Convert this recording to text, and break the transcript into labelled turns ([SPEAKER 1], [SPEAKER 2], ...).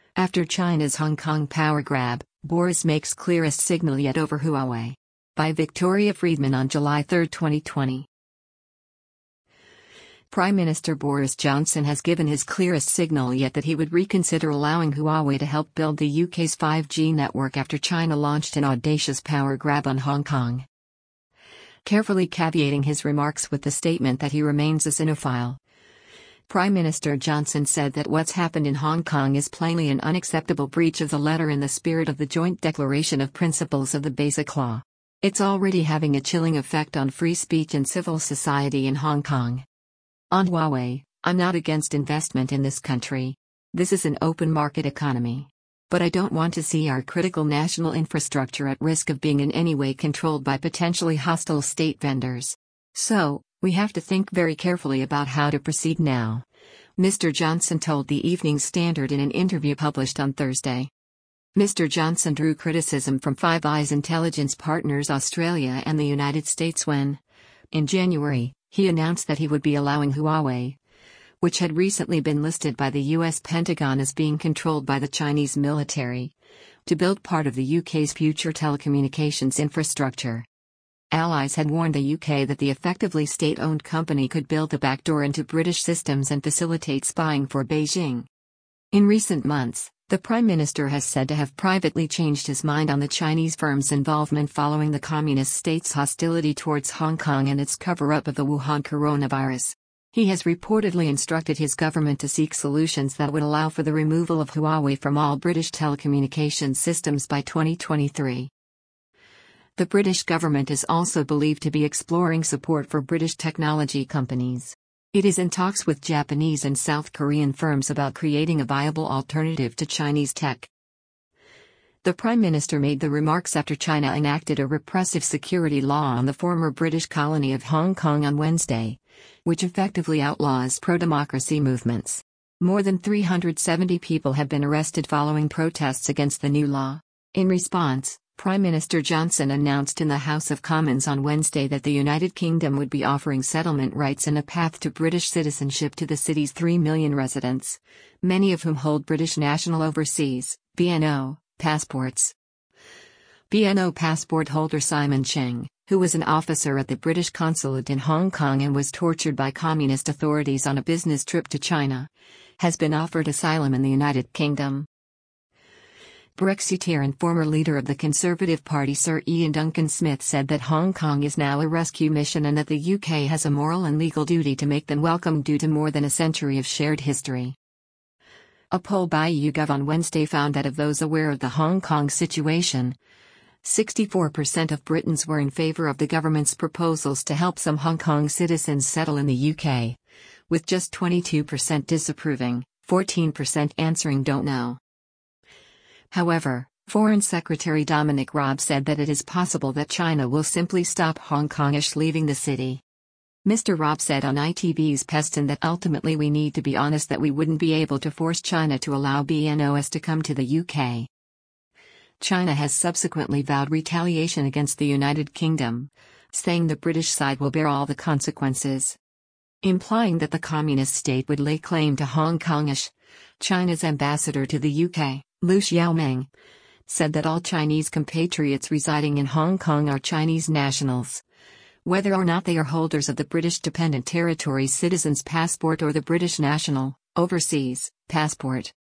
[SPEAKER 1] After China's Hong Kong power grab, Boris makes clearest signal yet over Huawei. By Victoria Friedman on July 3, 2020. Prime Minister Boris Johnson has given his clearest signal yet that he would reconsider allowing Huawei to help build the UK's 5G network after China launched an audacious power grab on Hong Kong. Carefully caveating his remarks with the statement that he remains a Sinophile, Prime Minister Johnson said that what's happened in Hong Kong is plainly an unacceptable breach of the letter and the spirit of the Joint Declaration of Principles of the Basic Law. It's already having a chilling effect on free speech and civil society in Hong Kong. On Huawei, I'm not against investment in this country. This is an open market economy. But I don't want to see our critical national infrastructure at risk of being in any way controlled by potentially hostile state vendors. So, we have to think very carefully about how to proceed now, Mr. Johnson told the Evening Standard in an interview published on Thursday. Mr. Johnson drew criticism from Five Eyes intelligence partners Australia and the United States when, in January, he announced that he would be allowing Huawei, which had recently been listed by the US Pentagon as being controlled by the Chinese military, to build part of the UK's future telecommunications infrastructure. Allies had warned the UK that the effectively state-owned company could build a backdoor into British systems and facilitate spying for Beijing. In recent months, the Prime Minister has said to have privately changed his mind on the Chinese firm's involvement following the Communist state's hostility towards Hong Kong and its cover-up of the Wuhan coronavirus. He has reportedly instructed his government to seek solutions that would allow for the removal of Huawei from all British telecommunications systems by 2023. The British government is also believed to be exploring support for British technology companies. It is in talks with Japanese and South Korean firms about creating a viable alternative to Chinese tech. The Prime Minister made the remarks after China enacted a repressive security law on the former British colony of Hong Kong on Wednesday, which effectively outlaws pro-democracy movements. More than 370 people have been arrested following protests against the new law. In response, Prime Minister Johnson announced in the House of Commons on Wednesday that the United Kingdom would be offering settlement rights and a path to British citizenship to the city's 3 million residents, many of whom hold British National Overseas (BNO) passports. BNO passport holder Simon Cheng, who was an officer at the British consulate in Hong Kong and was tortured by communist authorities on a business trip to China, has been offered asylum in the United Kingdom. Brexiteer and former leader of the Conservative Party Sir Ian Duncan Smith said that Hong Kong is now a rescue mission and that the UK has a moral and legal duty to make them welcome due to more than a century of shared history. A poll by YouGov on Wednesday found that of those aware of the Hong Kong situation, 64% of Britons were in favour of the government's proposals to help some Hong Kong citizens settle in the UK, with just 22% disapproving, 14% answering don't know. However, Foreign Secretary Dominic Raab said that it is possible that China will simply stop Hong Kongish leaving the city. Mr. Raab said on ITV's Peston that ultimately we need to be honest that we wouldn't be able to force China to allow BNOs to come to the UK. China has subsequently vowed retaliation against the United Kingdom, saying the British side will bear all the consequences. Implying that the communist state would lay claim to Hong Kongish, China's ambassador to the UK, Liu Xiaoming, said that all Chinese compatriots residing in Hong Kong are Chinese nationals, whether or not they are holders of the British Dependent Territories Citizens Passport or the British National, Overseas, Passport.